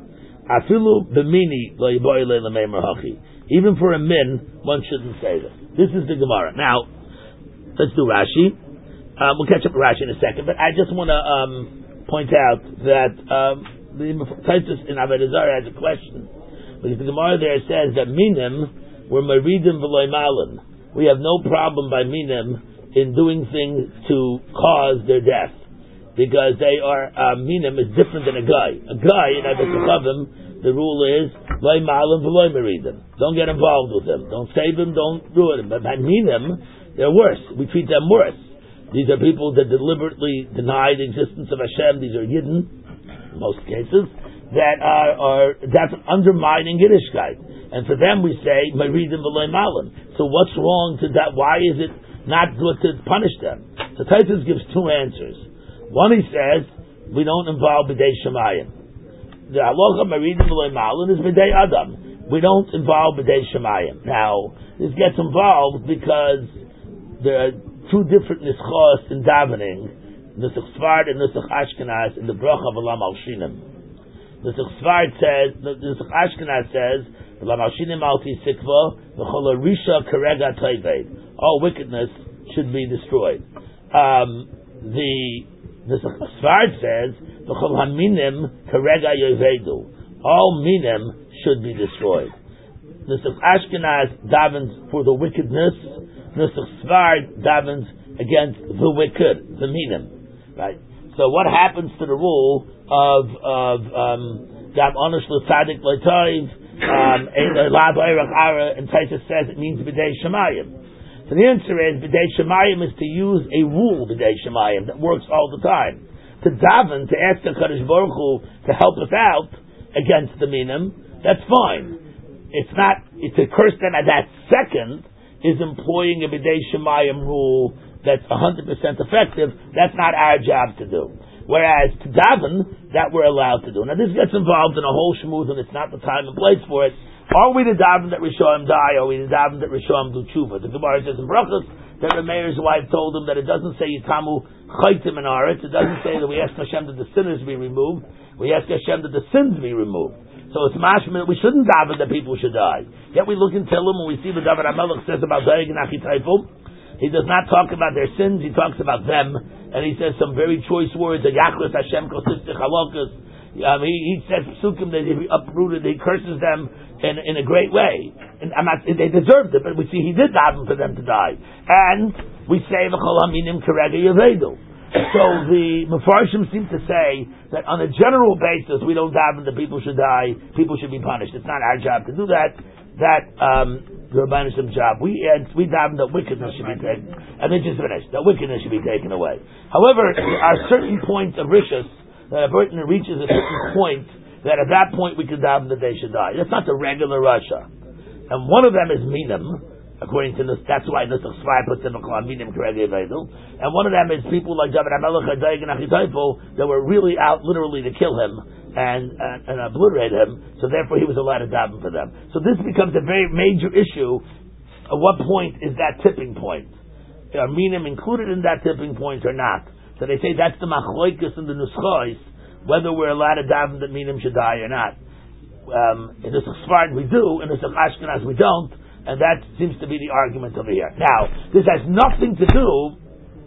Even for a min, one shouldn't say this. This is the Gemara. Now, let's do Rashi. We'll catch up with Rashi in a second, but I just want to point out that the Tosfos in Avodah Zarah has a question, because the Gemara there says that minim were maridim v'loy malin. We have no problem by minim in doing things to cause their death, because they are minim is different than a guy. A guy in Avodah the rule is loy malin v'loy maridim. Don't get involved with them. Don't save them. Don't ruin them. But by minim, they're worse. We treat them worse. These are people that deliberately deny the existence of Hashem. These are Yidden, in most cases, that that's undermining Yiddishkeit. And for them we say, Maridim v'loy malin. So what's wrong to that? Why is it not good to punish them? So Tosfos gives two answers. One, he says, we don't involve B'dei Shemayim. the halacha maridim v'loy malin is b'dei adam. We don't involve b'dei shemayim. Now, this gets involved because there are two different nischos in davening, Nusach Sfard and Nusach Ashkenaz in the bracha of Olam Alshinim. Nusach Sfard says, Nusach Ashkenaz says, Olam Alshinim alti sikva, v'chol risha karega toived. All wickedness should be destroyed. The Sfard says, v'chol haminim karega yovedu. All minim should be destroyed. Nusach Ashkenaz davens for the wickedness. Nusach Sfard davens against the wicked, the minim. Right. So what happens to the rule of Gam Onush L'Tzadik L'Toiv Lav Eirach Ara, and Taisa says it means B'dei Shemayim. So the answer is B'dei Shemayim is to use a rule B'dei Shemayim that works all the time. To daven, to ask the Kadosh Baruch Hu to help us out against the minim, that's fine. It's not. To curse them at that second is employing a B'dei Shemayim rule that's 100% effective. That's not our job to do. Whereas to daven, that we're allowed to do. Now this gets involved in a whole shmooze, and it's not the time and place for it. Are we to daven that Rishonim die? Or are we to daven that Rishonim do tshuva? The Gemara says in Brachos that the mayor's wife told him that it doesn't say Yitamu chaytim in Aretz. It doesn't say that we ask Hashem that the sinners be removed. We ask Hashem that the sins be removed. So it's mashma that we shouldn't daven that people should die. Yet we look in Tehillim and we see what David HaMelech says about Doeg and Achitayfel. He does not talk about their sins, he talks about them, and he says some very choice words, Yachlis Hashem Kosistich Halokas. He says psukim that if he uprooted, he curses them in a great way. And they deserved it, but we see he did daven for them to die. And we say, V'chol haminim karega yavedu. So the Mefarshim seem to say that on a general basis, we don't daven that people should die, people should be punished. It's not our job to do that. That the Rabbanim job. We daven that wickedness should be taken, and then just finished. That wickedness should be taken away. However, there are certain points of rishus that a person reaches a certain point that at that point we can daven that they should die. That's not the regular Russia, and one of them is minim. According to this, that's why Nusach Sfard puts them on minim karegi vedu, and one of them is people like David HaMelech, Doeg and Achitayfel that were really out literally to kill him and obliterate him, so therefore he was allowed to daven for them. So this becomes a very major issue. At what point is that tipping point? Are minim included in that tipping point or not? So they say that's the machloikus in the nuschos, whether we're allowed to daven that minim should die or not. In Nusach Sfard we do, in Nusach Ashkenaz we don't, and that seems to be the argument over here. Now, this has nothing to do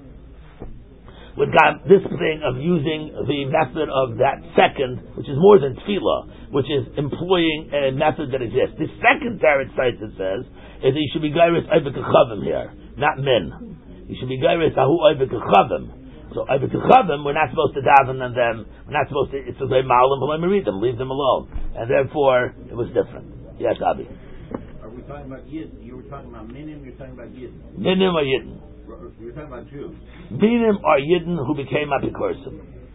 with this thing of using the method of that second, which is more than tefillah, which is employing a method that exists. The second Teretz Taisa says is that you should be gairis oivik chavim here, not min. You should be gairis ahu oivik chavim. So oivik chavim, we're not supposed to daven on them. We're not supposed to. It's a very malam, but let me read them. Leave them alone. And therefore, it was different. Yes, Abi. Are we talking about yid? You were talking about minim. You're talking about yid. Minim or yidden. You're talking about Jews. Minim are yidden who became apikorsim.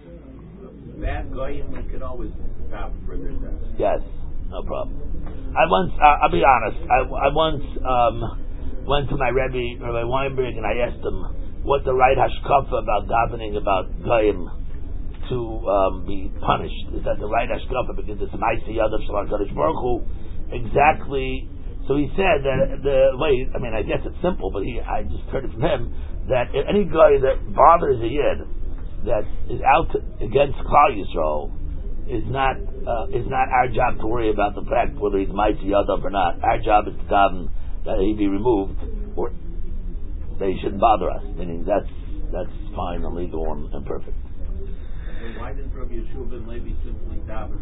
Bad goyim, we could always stop for their deaths. Yes, no problem. I once, I'll be honest, I once went to my Rebbe, Rabbi Weinberg, and I asked him what the right hashkafa about davening about goyim to be punished. Is that the right hashkafa because it's ma'aseh yadav shel HaKadosh Baruch Hu? Exactly. So he said that the way, I mean, I guess it's simple, but I just heard it from him, that any guy that bothers a yid, that is out against Klal Yisrael, is not our job to worry about the fact whether he's ma'aseh yadav or not. Our job is to daven that he be removed, or that he shouldn't bother us. Meaning that's fine and legal and perfect. Then why didn't Rabbi Yeshua ben Levi simply daven?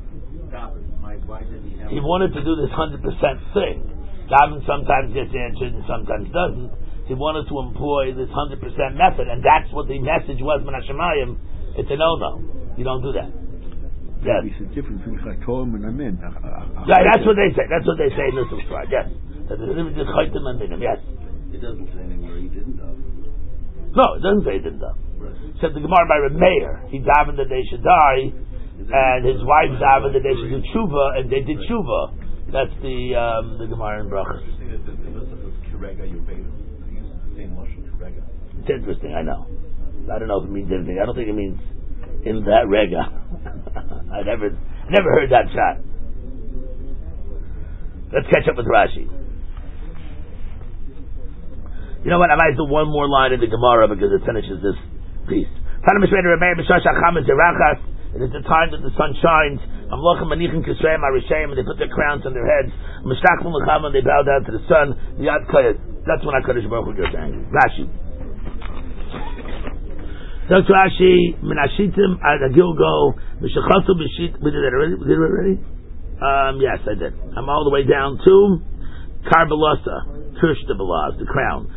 Why did he have? He wanted to do this 100% thing. Daven sometimes gets answered and sometimes doesn't. He wanted to employ this 100% method, and that's what the message was. Min Hashemayim, it's a no-no. You don't do that. Yes. It's a difference between chaytom and amin. Yeah, that's what they say. That's what they say in Nusach Sfard. Yes. That there's a difference between chaytom and minim. Yes. It doesn't say anywhere he didn't daven. No, it doesn't say he didn't daven. Right. Said the Gemara by Reb Meir. He davened that they should die, and his wife davened that they should do tshuva, and they did tshuva. That's the Gemara in Brachos. It's interesting, I know. I don't know if it means anything. I don't think it means in that rega. Never heard that shot. Let's catch up with Rashi. You know what? I might do one more line in the Gemara because it finishes this piece. It is the time that the sun shines. And they put their crowns on their heads. And they bow down to the sun. That's when HaKadosh Baruch Hu gets angry. Rashi. Dr. Rashi, Menashitim ad Gilgal, Mishachatu Bishit. We did it already? Yes, I did. I'm all the way down to Karbalasa, Kirsh the Balaz, the crown.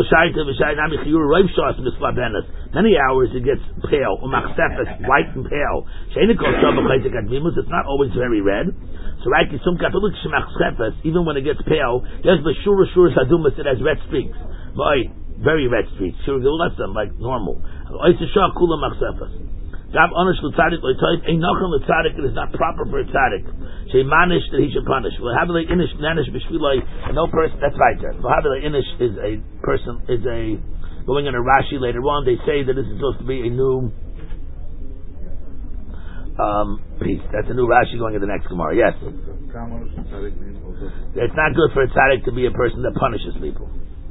Many hours it gets pale, white and pale. It's not always very red. So even when it gets pale, it has red streaks. Very red streaks. Less than like normal. It is not proper for a tzaddik. Manish that he should punish. No person. That's right there. Inish is a person. Is a going on a Rashi later on. They say that this is supposed to be a new piece. That's a new Rashi going in the next Gemara. Yes. It's not good for a tzaddik to be a person that punishes people.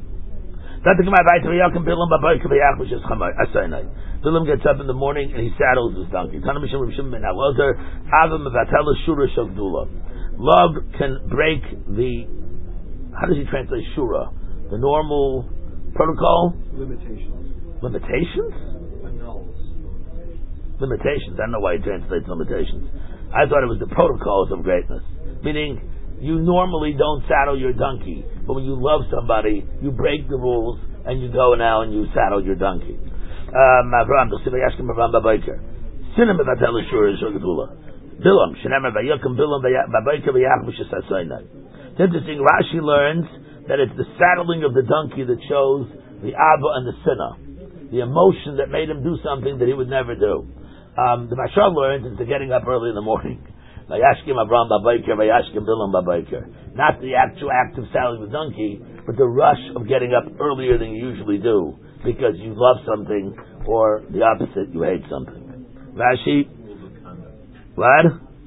Bilam gets up in the morning and he saddles his donkey. Love can break the, how does he translate shura? The normal protocol? Limitations? Limitations. I don't know why he translates limitations. I thought it was the protocols of greatness. Meaning, you normally don't saddle your donkey, but when you love somebody, you break the rules and you go now and you saddle your donkey. Bilam, it's interesting, Rashi learns that it's the saddling of the donkey that shows the Abba and the Sinah, the emotion that made him do something that he would never do. The Mashal learns it's the getting up early in the morning. Not the actual act of saddling the donkey, but the rush of getting up earlier than you usually do because you love something, or the opposite, you hate something. Rashi, what?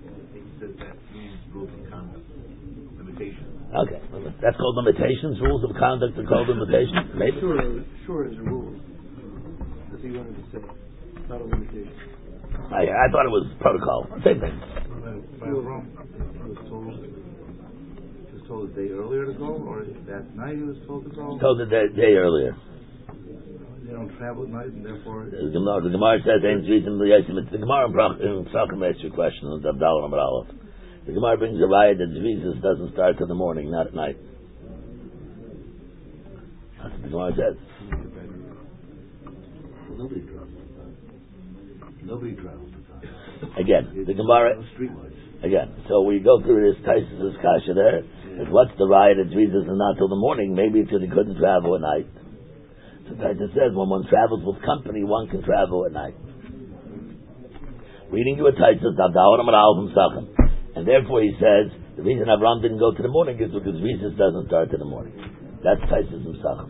Okay, that's called limitations. Rules of conduct are called limitations. Maybe. Sure is a rule. That's what you wanted to say. Not a limitation. I thought it was protocol. Same thing. Was told a day earlier to go, or that night he was told to go? Told a day earlier. They don't travel at night, and therefore the Gemara says the Gemara in Psalm asks your question on Abdallah Amar Aleph. The Gemara brings a riot that Jesus doesn't start in the morning, not at night. That's what the Gemara says. Nobody travels. Again, the Gemara. Again, so we go through this Taisus Kasha there. Yeah. What's the riot that Jesus is not till the morning? Maybe it's because he couldn't travel at night. So Taisus says when one travels with company, one can travel at night. Reading you a Taisus, and therefore he says the reason Abraham didn't go to the morning is because Jesus doesn't start in the morning. That's Taisus Himsachim.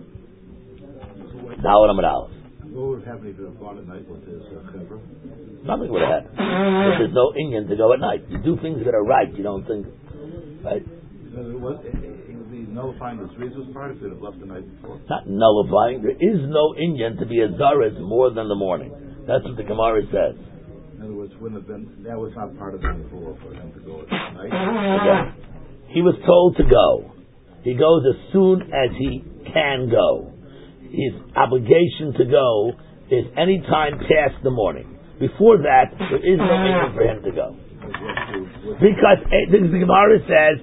What would happen if he had gone at night with his chevra? Nothing would have happened. But there's no Inyan to go at night. You do things that are right. You don't think, right? It would be nullifying the Zrizos part if he would have left the night before. Not nullifying. There is no Inyan to be a Zaris more than the morning. That's what the Gemara says. In other words, that was not part of the rule for him to go at night. Again, he was told to go. He goes as soon as he can go. His obligation to go is any time past the morning. Before that, there is no reason for him to go. Because the Gemara says,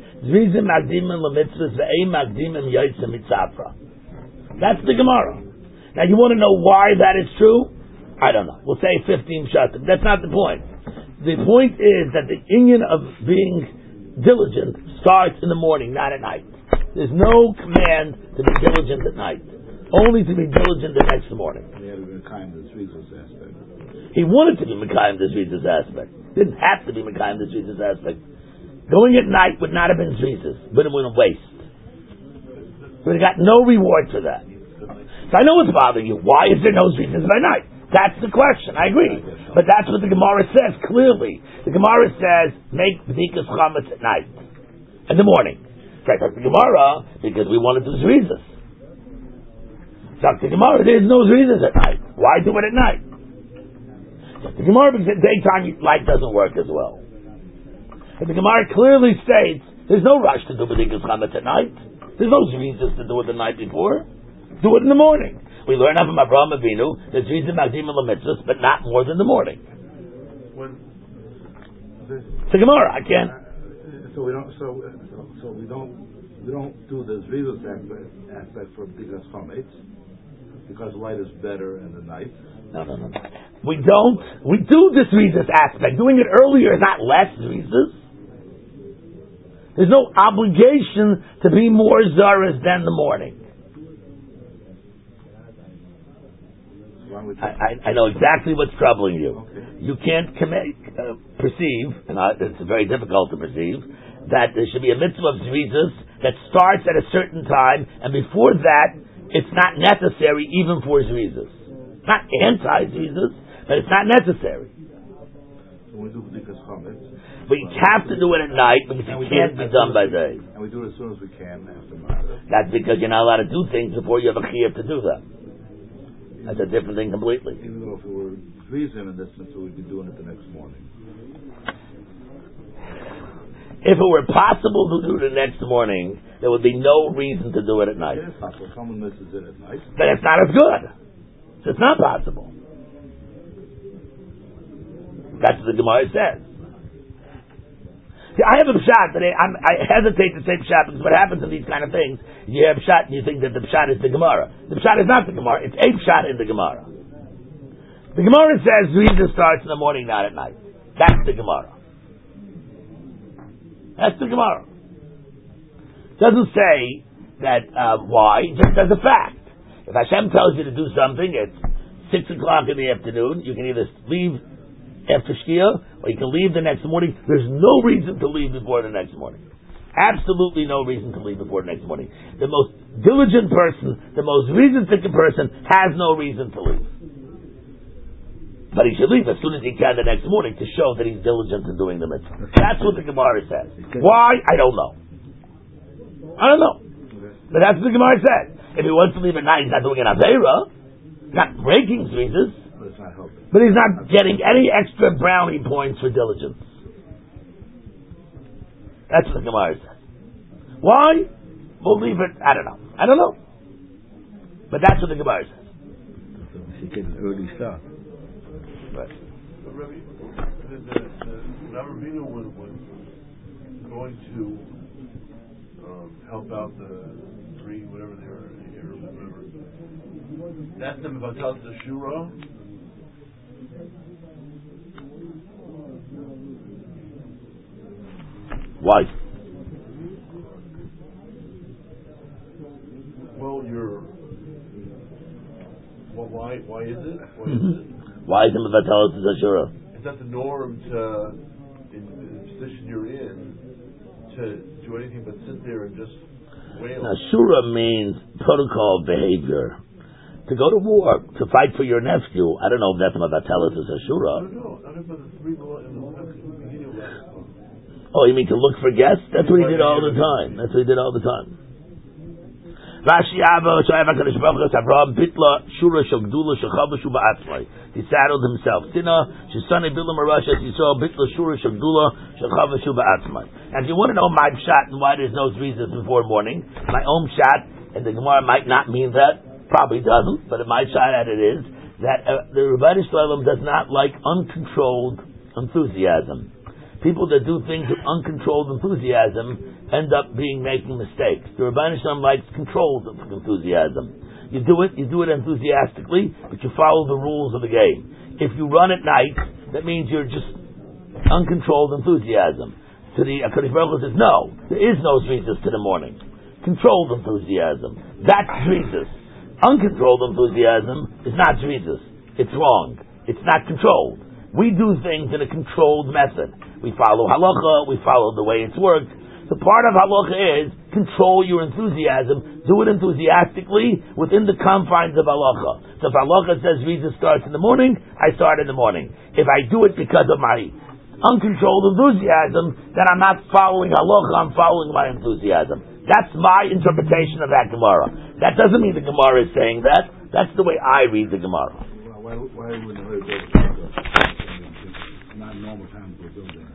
that's the Gemara. Now you want to know why that is true? I don't know. We'll say 15 shatim. That's not the point. The point is that the inyan of being diligent starts in the morning, not at night. There's no command to be diligent at night. Only to be diligent the next morning. He had to be Mekayim the Zrizos aspect. He wanted to be Mekayim the Zrizos aspect. Didn't have to be Mekayim the Zrizos aspect. Going at night would not have been Zrizos. Would have been a waste. Would have got no reward for that. So I know what's bothering you. Why is there no Zrizos by night? That's the question. I agree. But that's what the Gemara says clearly. The Gemara says, make b'dikas chametz at night. In the morning. Right, that's the Gemara, because we want to do zrizas. The Gemara, there's no zrizas at night. Why do it at night? The Gemara, because at daytime light doesn't work as well. And the Gemara clearly states, there's no rush to do b'dikas chametz at night. There's no zrizas to do it the night before. Do it in the morning. We learn from Avraham Avinu that zrizah magdim l'mitzvahs, but not more than the morning. It's a Gemara. I can't. So we don't do the zrizos aspect for b'dikas chametz because light is better in the night. No. We don't. We do the zrizos aspect. Doing it earlier is not less zrizos. There's no obligation to be more zaras than the morning. I know exactly what's troubling you. Okay. You can't perceive, and it's very difficult to perceive, that there should be a mitzvah of zrizos that starts at a certain time, and before that, it's not necessary even for zrizos. Not anti-zrizos, but it's not necessary. So we do b'dikas chametz. But you have to do it at night because it can't be done by day. And we do it as soon as we can after Ma'ariv. That's because you're not allowed to do things before you have a chiyuv to do them. That's a different thing completely. Even though if we were freezing in this mitzvah, we'd be doing it the next morning. If it were possible to do it the next morning, there would be no reason to do it at night. It is possible. Someone misses it at night. Then it's not as good. So it's not possible. That's what the Gemara says. See, I have a pshat today. I hesitate to say pshat because what happens in these kind of things, you have pshat and you think that the pshat is the Gemara. The pshat is not the Gemara. It's a pshat in the Gemara. The Gemara says zrizah starts in the morning, not at night. That's the Gemara. That's the Gemara. It doesn't say that why, just as a fact. If Hashem tells you to do something, it's 6 o'clock in the afternoon, you can either leave after Shkia, or you can leave the next morning. There's no reason to leave before the next morning. Absolutely no reason to leave before the next morning. The most diligent person, the most reason-thinking person, has no reason to leave. But he should leave as soon as he can the next morning to show that he's diligent in doing the mitzvah. That's what the Gemara says. Why? I don't know. But that's what the Gemara says. If he wants to leave at night, he's not doing an Aveira. He's not breaking zrizos. But he's not getting any extra brownie points for diligence. That's what the Gemara says. Why? We'll leave it, I don't know. But that's what the Gemara says. He get an early start. Right. So, Rabbi, the Avinu was going to help out the three, whatever they were, whatever. That's them about the Shura. Why? Well, why is it? Why is it Mevatel to Zashura? Is that the norm in the position you're in, to do anything but sit there and just wail? Now, Shura means protocol behavior. To go to war, to fight for your nephew, I don't know if that's Mevatel to Zashura. No, I don't know the three in the beginning of that. Oh, you mean to look for guests? That's what he did all the time. Rashi Abba Shoav HaKadosh Baruch Hu Avraham Bitla Shura Shogdula Shechava Shuba Atzmai. He saddled himself. Tina Shisane Bilam Arasha Yisrael Bitla Shura Shogdula Shechava Shuba Atzmai. And if you want to know my pshat and why there's no reasons before morning, my own pshat, and the Gemara might not mean that, probably doesn't, but my pshat at it is that the Rebbeinu Shalom does not like uncontrolled enthusiasm. People that do things with uncontrolled enthusiasm end up making mistakes. The Rebbeinu Shalom likes controlled enthusiasm. You do it enthusiastically, but you follow the rules of the game. If you run at night, that means you're just uncontrolled enthusiasm. So the HaKadosh Baruch Hu says, no, there is no zrizas to the morning. Controlled enthusiasm. That's zrizas. Uncontrolled enthusiasm is not zrizas. It's wrong. It's not controlled. We do things in a controlled method. We follow halacha, we follow the way it's worked. The part of halacha is control your enthusiasm. Do it enthusiastically within the confines of halacha. So if halacha says Riza starts in the morning, I start in the morning. If I do it because of my uncontrolled enthusiasm, then I'm not following halacha, I'm following my enthusiasm. That's my interpretation of that Gemara. That doesn't mean the Gemara is saying that. That's the way I read the Gemara. Why would the not normal time for building?